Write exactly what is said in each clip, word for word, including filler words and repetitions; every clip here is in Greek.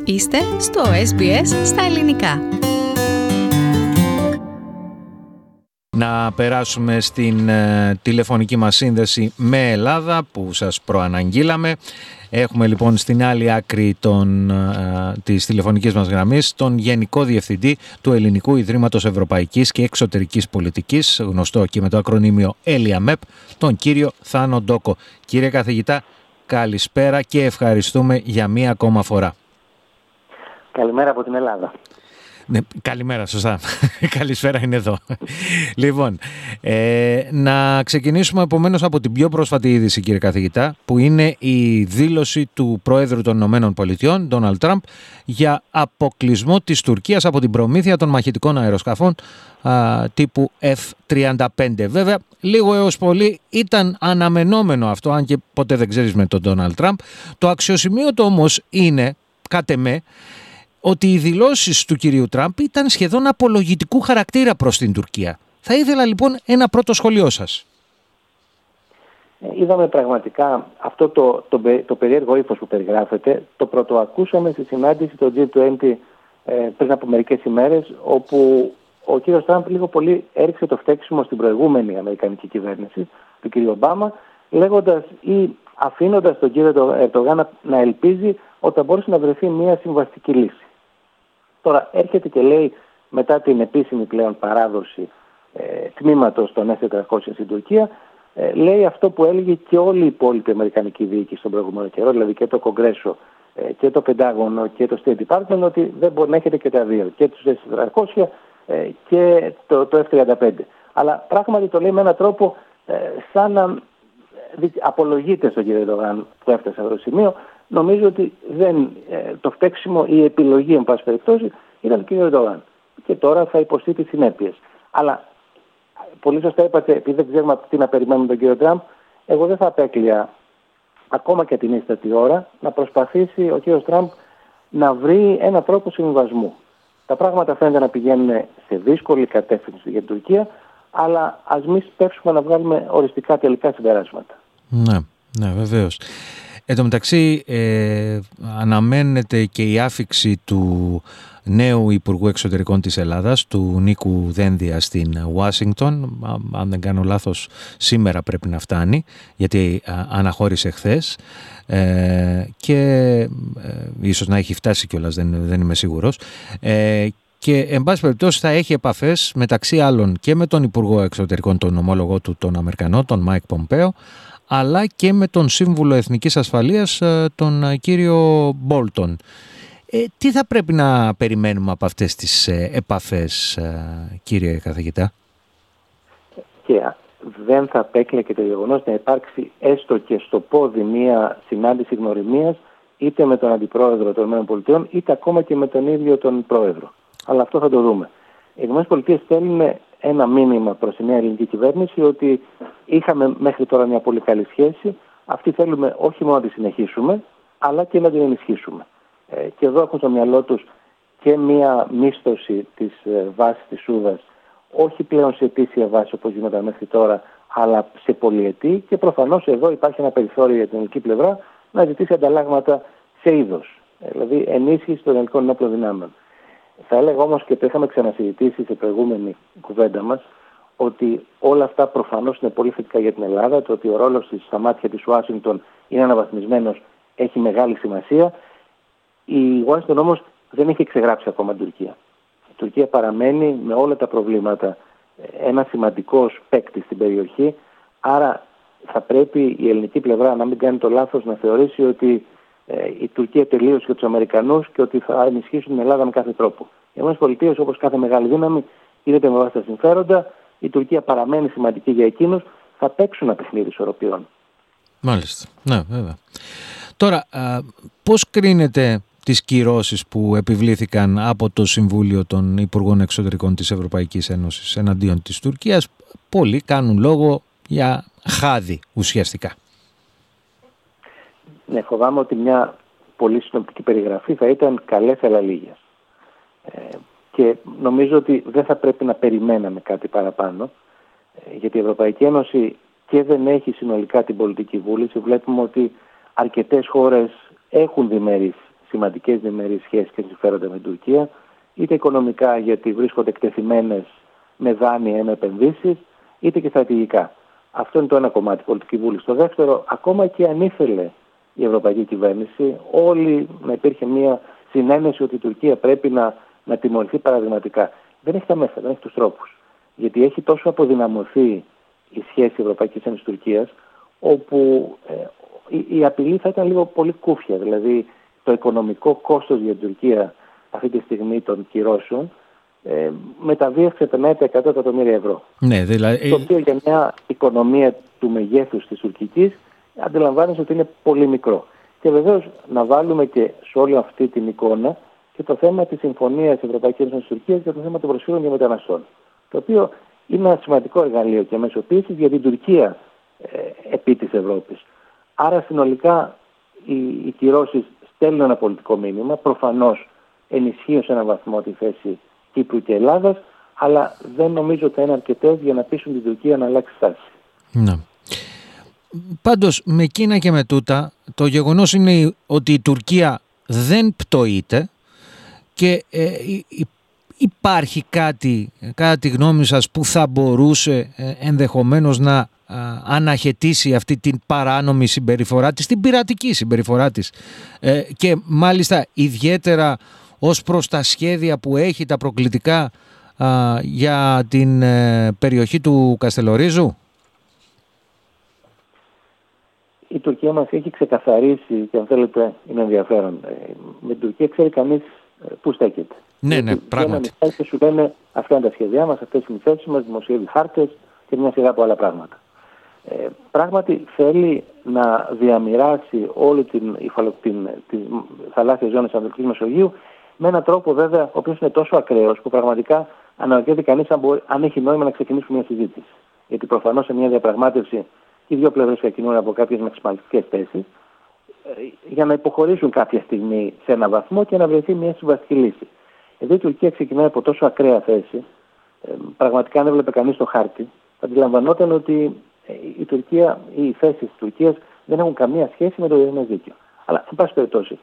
Είστε στο ες μπι ες στα ελληνικά. Να περάσουμε στην ε, τηλεφωνική μας σύνδεση με Ελλάδα που σας προαναγγείλαμε. Έχουμε λοιπόν στην άλλη άκρη των, ε, της τηλεφωνικής μας γραμμής τον Γενικό Διευθυντή του Ελληνικού Ιδρύματος Ευρωπαϊκής και Εξωτερικής Πολιτικής, γνωστό και με το ακρονίμιο ΕΛΙΑΜΕΠ, τον κύριο Θάνο Ντόκο. Κύριε καθηγητά, καλησπέρα και ευχαριστούμε για μία ακόμα φορά. Καλημέρα από την Ελλάδα. Ναι, καλημέρα, σωστά. Καλησπέρα είναι εδώ. Λοιπόν, ε, να ξεκινήσουμε επομένως από την πιο πρόσφατη είδηση, κύριε καθηγητά, που είναι η δήλωση του Προέδρου των Ηνωμένων Πολιτειών, Ντόναλντ Τραμπ, για αποκλεισμό της Τουρκίας από την προμήθεια των μαχητικών αεροσκαφών α, τύπου εφ τριάντα πέντε. Βέβαια, λίγο έως πολύ ήταν αναμενόμενο αυτό, αν και ποτέ δεν ξέρεις με τον Ντόναλντ Τραμπ. Το αξιοσημείωτο όμως είναι, κατ' εμέ, ότι οι δηλώσεις του κυρίου Τραμπ ήταν σχεδόν απολογητικού χαρακτήρα προς την Τουρκία. Θα ήθελα λοιπόν ένα πρώτο σχολείο σας. Είδαμε πραγματικά αυτό το, το, το περίεργο ύφος που περιγράφεται. Το πρωτοακούσαμε στη συνάντηση του τζι είκοσι ε, πριν από μερικές ημέρες, όπου ο κύριος Τραμπ λίγο πολύ έριξε το φταίξιμο στην προηγούμενη αμερικανική κυβέρνηση, του κύριου Ομπάμα, λέγοντας ή αφήνοντας τον κύριο Ερντογάν να ελπίζει ότι θα μπορούσε να βρεθεί μια συμβαστική λύση. Τώρα έρχεται και λέει, μετά την επίσημη πλέον παράδοση ε, τμήματος των ες τετρακόσια στην Τουρκία, ε, λέει αυτό που έλεγε και όλη η υπόλοιπη αμερικανική διοίκηση στον προηγούμενο καιρό, δηλαδή και το Κογκρέσο ε, και το Πεντάγωνο και το State Department, ότι δεν μπορεί να έχετε και τα δύο, και τους ες τετρακόσια ε, και το, το εφ τριάντα πέντε. Αλλά πράγματι το λέει με έναν τρόπο ε, σαν να απολογείται στον κύριο Ερντογάν που έφτασε σε αυτό το σημείο. Νομίζω ότι δεν, ε, το φταίξιμο ή η επιλογή, εν πάση περιπτώσει, ήταν του κ. Ερντογάν. Και τώρα θα υποστεί τις συνέπειες. Αλλά πολύ σωστά είπατε, επειδή δεν ξέρουμε τι να περιμένουμε τον κύριο Τραμπ, εγώ δεν θα απέκλεια ακόμα και την ίστατη ώρα να προσπαθήσει ο κ. Τραμπ να βρει έναν τρόπο συμβιβασμού. Τα πράγματα φαίνεται να πηγαίνουν σε δύσκολη κατεύθυνση για την Τουρκία, αλλά ας μην σπεύσουμε να βγάλουμε οριστικά τελικά συμπεράσματα. Ναι, ναι, βεβαίως. Εν τω μεταξύ, ε, αναμένεται και η άφιξη του νέου Υπουργού Εξωτερικών της Ελλάδας, του Νίκου Δένδια, στην Ουάσιγκτον. Αν δεν κάνω λάθος, σήμερα πρέπει να φτάνει, γιατί α, αναχώρησε χθες ε, και ε, ίσως να έχει φτάσει κιόλας, δεν, δεν είμαι σίγουρος. Ε, και εν πάση περιπτώσει θα έχει επαφές μεταξύ άλλων και με τον Υπουργό Εξωτερικών, τον ομόλογο του, τον Αμερικανό, τον Μάικ Πομπέο, αλλά και με τον Σύμβουλο Εθνικής Ασφαλείας, τον κύριο Μπόλτον. Ε, τι θα πρέπει να περιμένουμε από αυτές τις ε, επαφές, ε, κύριε καθηγητά? Και δεν θα απέκλεια και το γεγονός να υπάρξει έστω και στο πόδι μια συνάντηση γνωριμίας, είτε με τον Αντιπρόεδρο των ΗΠΑ, είτε ακόμα και με τον ίδιο τον Πρόεδρο. Αλλά αυτό θα το δούμε. Οι ΗΠΑ στέλνουν ένα μήνυμα προς τη νέα ελληνική κυβέρνηση ότι είχαμε μέχρι τώρα μια πολύ καλή σχέση. Αυτή θέλουμε όχι μόνο να τη συνεχίσουμε, αλλά και να την ενισχύσουμε. Ε, και εδώ έχουν στο μυαλό τους και μια μίσθωση της ε, βάσης της Σούδας, όχι πλέον σε ετήσια βάση όπως γινόταν μέχρι τώρα, αλλά σε πολυετή. Και προφανώς εδώ υπάρχει ένα περιθώριο για την ελληνική πλευρά να ζητήσει ανταλλάγματα σε είδος, ε, δηλαδή ενίσχυση των ελληνικών ενόπλων δυνάμεων. Θα έλεγα όμως, και το είχαμε ξανασυζητήσει σε προηγούμενη κουβέντα μας, ότι όλα αυτά προφανώς είναι πολύ θετικά για την Ελλάδα. Το ότι ο ρόλος της στα μάτια της Ουάσιγκτον είναι αναβαθμισμένος έχει μεγάλη σημασία. Η Ουάσιγκτον όμως δεν έχει ξεγράψει ακόμα την Τουρκία. Η Τουρκία παραμένει με όλα τα προβλήματα ένα σημαντικός παίκτη στην περιοχή. Άρα θα πρέπει η ελληνική πλευρά να μην κάνει το λάθος να θεωρήσει ότι η Τουρκία τελείωσε για τους Αμερικανούς και ότι θα ενισχύσουν την Ελλάδα με κάθε τρόπο. Οι ΗΠΑ, όπως κάθε μεγάλη δύναμη, γίνεται με βάση τα συμφέροντα. Η Τουρκία παραμένει σημαντική για εκείνους. Θα παίξουν ένα παιχνίδι ισορροπιών. Μάλιστα. Ναι, βέβαια. Τώρα, α, πώς κρίνετε τις κυρώσεις που επιβλήθηκαν από το Συμβούλιο των Υπουργών Εξωτερικών της Ευρωπαϊκής Ένωσης εναντίον της Τουρκίας? Πολλοί κάνουν λόγο για χάδι ουσιαστικά. Ναι, φοβάμαι ότι μια πολύ συνοπτική περιγραφή θα ήταν καλές αλλά λίγες. Ε, και νομίζω ότι δεν θα πρέπει να περιμέναμε κάτι παραπάνω, ε, γιατί η Ευρωπαϊκή Ένωση και δεν έχει συνολικά την πολιτική βούληση. Βλέπουμε ότι αρκετές χώρες έχουν διμερείς σημαντικές διμερείς σχέσεις και συμφέροντα με την Τουρκία, είτε οικονομικά γιατί βρίσκονται εκτεθειμένες με δάνεια ή με επενδύσεις, είτε και στρατηγικά. Αυτό είναι το ένα κομμάτι, πολιτική βούληση. Το δεύτερο, ακόμα και αν ήθελε η ευρωπαϊκή κυβέρνηση, όλοι να υπήρχε μια συνένεση ότι η Τουρκία πρέπει να, να τιμωρηθεί παραδειγματικά. Δεν έχει τα μέσα, δεν έχει τους τρόπους. Γιατί έχει τόσο αποδυναμωθεί η σχέση Ευρωπαϊκής Ένωσης Τουρκίας, όπου ε, η, η απειλή θα ήταν λίγο πολύ κούφια. Δηλαδή, το οικονομικό κόστος για την Τουρκία αυτή τη στιγμή των κυρώσεων ε, μεταβίας ξεπερνάει τα εκατό εκατομμύρια ευρώ. Ναι, δηλαδή... Το οποίο για μια οικονομία του μεγέθους της τουρκικής αντιλαμβάνεσαι ότι είναι πολύ μικρό. Και βεβαίως να βάλουμε και σε όλη αυτή την εικόνα και το θέμα της συμφωνίας Ευρωπαϊκής Ένωσης Τουρκίας για το θέμα των προσφύγων και μεταναστών. Το οποίο είναι ένα σημαντικό εργαλείο και μεσοποίησης για την Τουρκία ε, επί της Ευρώπης. Άρα συνολικά οι, οι κυρώσεις στέλνουν ένα πολιτικό μήνυμα, προφανώς ενισχύουν σε έναν βαθμό τη θέση Κύπρου και Ελλάδας, αλλά δεν νομίζω ότι θα είναι αρκετές για να πείσουν την Τουρκία να αλλάξει στάση. Ναι. Πάντως, με εκείνα και με τούτα, το γεγονός είναι ότι η Τουρκία δεν πτωείται και ε, υπάρχει κάτι, κατά τη γνώμη σας, που θα μπορούσε ε, ενδεχομένως να α, αναχαιτήσει αυτή την παράνομη συμπεριφορά της, την πειρατική συμπεριφορά της ε, και μάλιστα ιδιαίτερα ως προς τα σχέδια που έχει, τα προκλητικά α, για την ε, περιοχή του Καστελορίζου? Η Τουρκία μας έχει ξεκαθαρίσει και αν θέλετε είναι ενδιαφέρον. Με την Τουρκία ξέρει κανείς πού στέκεται. Ναι, ναι, πράγματι. Και σου λένε αυτά είναι τα σχέδιά μας, αυτές είναι οι θέσεις μας, δημοσιεύει χάρτες και μια σειρά από άλλα πράγματα. Ε, πράγματι θέλει να διαμοιράσει όλη την, την, την θαλάσσια ζώνη της Ανατολικής Μεσογείου με έναν τρόπο βέβαια ο οποίος είναι τόσο ακραίος που πραγματικά αναρωτιέται κανείς αν, μπορεί, αν έχει νόημα να ξεκινήσουμε μια συζήτηση. Γιατί προφανώς σε μια διαπραγμάτευση οι δύο πλευρές ξεκινούν από κάποιες μαξιμαλιστικές θέσεις για να υποχωρήσουν κάποια στιγμή σε ένα βαθμό και να βρεθεί μια συμβαστική λύση. Εδώ η Τουρκία ξεκινάει από τόσο ακραία θέση, πραγματικά αν έβλεπε κανείς το χάρτη, θα αντιλαμβανόταν ότι η Τουρκία, οι θέσεις της Τουρκίας δεν έχουν καμία σχέση με το διεθνές δίκαιο. Αλλά, εν πάση περιπτώσει,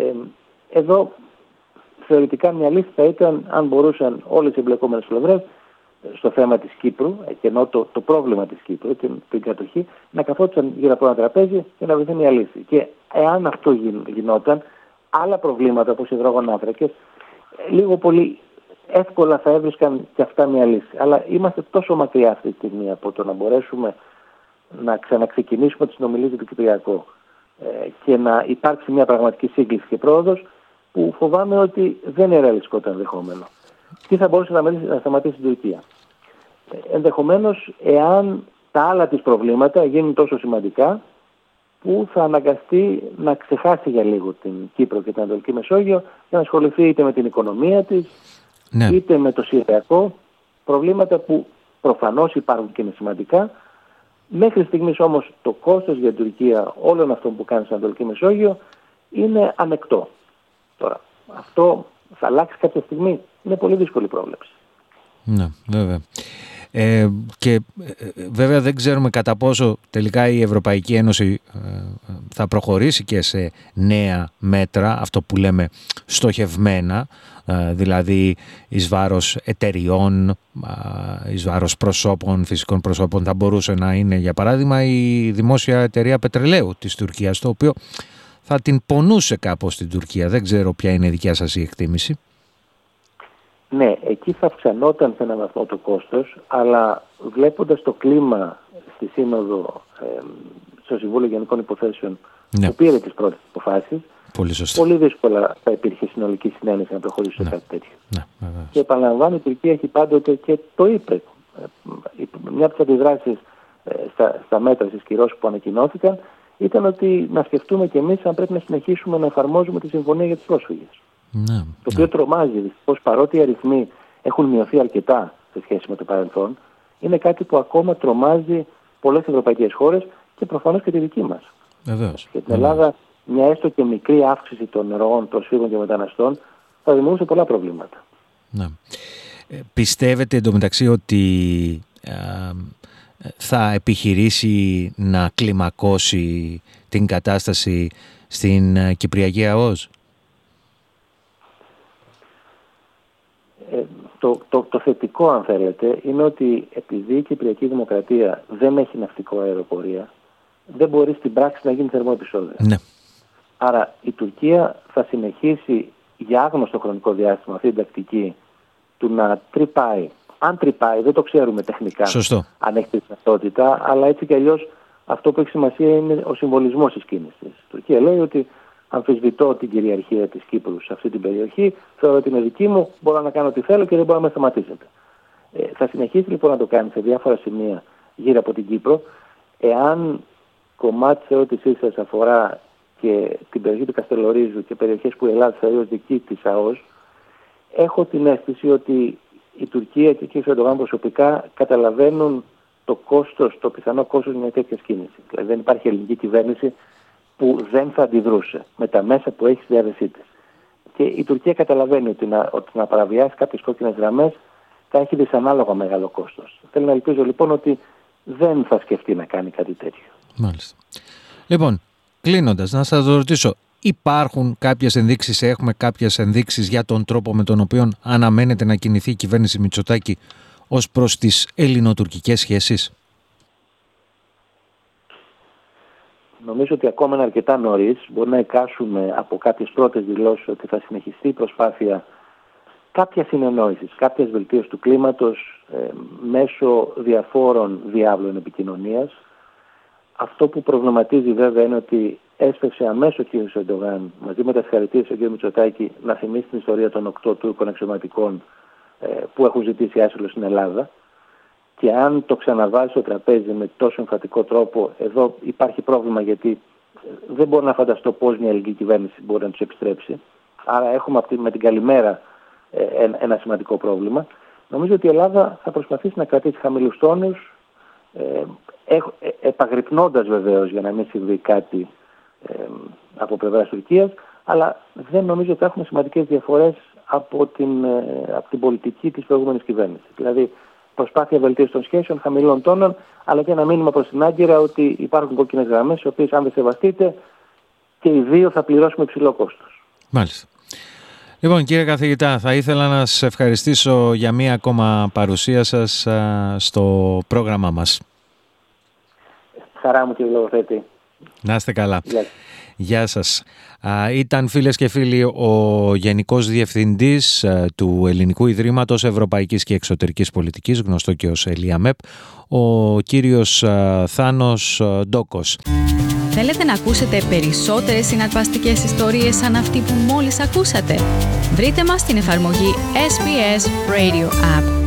εδώ θεωρητικά μια λύση θα ήταν αν μπορούσαν όλες οι εμπλεκόμενες πλευρές στο θέμα της Κύπρου, και ενώ το, το πρόβλημα της Κύπρου, την, την κατοχή, να καθόντουσαν γύρω από ένα τραπέζι και να βρεθεί μια λύση. Και εάν αυτό γιν, γινόταν, άλλα προβλήματα όπως οι υδρογονάνθρακες, λίγο πολύ εύκολα θα έβρισκαν και αυτά μια λύση. Αλλά είμαστε τόσο μακριά αυτή τη στιγμή από το να μπορέσουμε να ξαναξεκινήσουμε τις συνομιλίες για το Κυπριακό ε, και να υπάρξει μια πραγματική σύγκληση και πρόοδος, που φοβάμαι ότι δεν είναι ρεαλιστικό το ενδεχόμενο. Τι θα μπορούσε να σταματήσει την Τουρκία? Ενδεχομένως, εάν τα άλλα της προβλήματα γίνουν τόσο σημαντικά, που θα αναγκαστεί να ξεχάσει για λίγο την Κύπρο και την Ανατολική Μεσόγειο και να ασχοληθεί είτε με την οικονομία της, ναι, είτε με το Συριακό, προβλήματα που προφανώς υπάρχουν και είναι σημαντικά. Μέχρι στιγμής όμως το κόστος για την Τουρκία όλων αυτών που κάνει στην Ανατολική Μεσόγειο είναι ανεκτό. Τώρα, αυτό θα αλλάξει κάποια στιγμή? Είναι πολύ δύσκολη πρόβλεψη. Ναι, βέβαια. Ε, και ε, βέβαια δεν ξέρουμε κατά πόσο τελικά η Ευρωπαϊκή Ένωση ε, θα προχωρήσει και σε νέα μέτρα, αυτό που λέμε στοχευμένα, ε, δηλαδή εις βάρος εταιριών, ε, εις βάρος προσώπων, φυσικών προσώπων. Θα μπορούσε να είναι για παράδειγμα η δημόσια εταιρεία πετρελαίου της Τουρκίας, το οποίο θα την πονούσε κάπως στην Τουρκία. Δεν ξέρω ποια είναι η δικιά σας η εκτίμηση. Ναι, εκεί θα αυξανόταν σε έναν βαθμό το κόστος, αλλά βλέποντας το κλίμα στη Σύνοδο, ε, στο Συμβούλιο Γενικών Υποθέσεων, ναι, που πήρε τις πρώτες αποφάσεις, πολύ, πολύ δύσκολα θα υπήρχε συνολική συνένεση να προχωρήσει σε, ναι, κάτι τέτοιο. Ναι, και επαναλαμβάνω, η Τουρκία έχει πάντοτε, και το είπε, μια από τις αντιδράσεις ε, στα, στα μέτρα στις κυρώσεις που ανακοινώθηκαν, ήταν ότι να σκεφτούμε κι εμείς αν πρέπει να συνεχίσουμε να εφαρμόζουμε τη συμφωνία για τους πρόσφυγες. Ναι, το οποίο, ναι, τρομάζει, δυστυχώς, παρότι οι αριθμοί έχουν μειωθεί αρκετά σε σχέση με το παρελθόν, είναι κάτι που ακόμα τρομάζει πολλές ευρωπαϊκές χώρες και προφανώς και τη δική μας. Βεβαίως. Και την Ελλάδα, μια έστω και μικρή αύξηση των ροών προσφύγων και μεταναστών θα δημιουργούσε πολλά προβλήματα. Ναι. Ε, πιστεύετε εντωμεταξύ ότι ε, θα επιχειρήσει να κλιμακώσει την κατάσταση στην Κυπριακή ΑΟΣ? το, το, το θετικό, αν θέλετε, είναι ότι επειδή η Κυπριακή Δημοκρατία δεν έχει ναυτικό αεροπορία, δεν μπορεί στην πράξη να γίνει θερμό επεισόδιο. Ναι. Άρα η Τουρκία θα συνεχίσει για άγνωστο χρονικό διάστημα αυτή την τακτική του να τρυπάει. Αν τρυπάει, δεν το ξέρουμε τεχνικά. Σωστό. Αν έχει τη δυνατότητα, αλλά έτσι κι αλλιώς αυτό που έχει σημασία είναι ο συμβολισμός της κίνησης. Η Τουρκία λέει ότι αμφισβητώ την κυριαρχία της Κύπρου σε αυτή την περιοχή, θεωρώ ότι είναι δική μου, μπορώ να κάνω ό,τι θέλω και δεν μπορώ να με σταματήσετε. Ε, θα συνεχίσει λοιπόν να το κάνει σε διάφορα σημεία γύρω από την Κύπρο. Εάν κομμάτι της ερώτησής σας αφορά και την περιοχή του Καστελορίζου και περιοχές που η Ελλάδα θεωρεί ως δική της ΑΟΣ, έχω την αίσθηση ότι η Τουρκία και ο κ. Ερντογάν προσωπικά καταλαβαίνουν το κόστος, το πιθανό κόστος μια τέτοια κίνηση. Δηλαδή δεν υπάρχει ελληνική κυβέρνηση που δεν θα αντιδρούσε με τα μέσα που έχει στη διάθεσή της. Και η Τουρκία καταλαβαίνει ότι να, ότι να παραβιάσει κάποιες κόκκινες γραμμές θα έχει δυσανάλογα μεγάλο κόστος. Θέλω να ελπίζω λοιπόν ότι δεν θα σκεφτεί να κάνει κάτι τέτοιο. Μάλιστα. Λοιπόν, κλείνοντας, να σας ρωτήσω, υπάρχουν κάποιες ενδείξεις, έχουμε κάποιες ενδείξεις για τον τρόπο με τον οποίο αναμένεται να κινηθεί η κυβέρνηση Μητσοτάκη ως προς τις ελληνοτουρκικές σχέσεις? Νομίζω ότι ακόμα είναι αρκετά νωρίς. Μπορεί να εικάσουμε από κάποιες πρώτες δηλώσεις ότι θα συνεχιστεί η προσπάθεια κάποια συνεννόησης, κάποιας βελτίωσης του κλίματος ε, μέσω διαφόρων διάβλων επικοινωνίας. Αυτό που προβληματίζει βέβαια είναι ότι έσπευσε αμέσως ο κ. Ερντογάν μαζί με τα συγχαρητήρια στον κ. Μητσοτάκη να θυμίσει την ιστορία των οκτώ Τούρκων αξιωματικών ε, που έχουν ζητήσει άσυλο στην Ελλάδα. Και αν το ξαναβάλει στο τραπέζι με τόσο εμφατικό τρόπο, εδώ υπάρχει πρόβλημα, γιατί δεν μπορώ να φανταστώ πώς μια ελληνική κυβέρνηση μπορεί να τους επιστρέψει. Άρα έχουμε με την καλημέρα ένα σημαντικό πρόβλημα. Νομίζω ότι η Ελλάδα θα προσπαθήσει να κρατήσει χαμηλούς τόνους, επαγρυπνώντας βεβαίως για να μην συμβεί κάτι από πλευράς Τουρκίας, αλλά δεν νομίζω ότι θα έχουμε σημαντικές διαφορές από την, από την πολιτική της προηγούμενης κυβέρνησης. Δηλαδή, προσπάθεια βελτίωσης των σχέσεων, χαμηλών τόνων, αλλά και ένα μήνυμα προς την Άγκυρα ότι υπάρχουν κόκκινες γραμμές, οι οποίες αν δεν σεβαστείτε και οι δύο θα πληρώσουμε υψηλό κόστος. Μάλιστα. Λοιπόν, κύριε καθηγητά, θα ήθελα να σας ευχαριστήσω για μία ακόμα παρουσία σας α, στο πρόγραμμά μας. Χαρά μου, κύριε Λογοθέτη. Να είστε καλά. Γεια, Γεια σας. Α, ήταν, φίλες και φίλοι, ο Γενικός Διευθυντής α, του Ελληνικού Ιδρύματος Ευρωπαϊκής και Εξωτερικής Πολιτικής, γνωστό και ως ΕΛΙΑΜΕΠ, ο κύριος α, Θάνος α, Ντόκος. Θέλετε να ακούσετε περισσότερες συναρπαστικές ιστορίες σαν αυτή που μόλις ακούσατε? Βρείτε μας στην εφαρμογή ες μπι ες Radio App.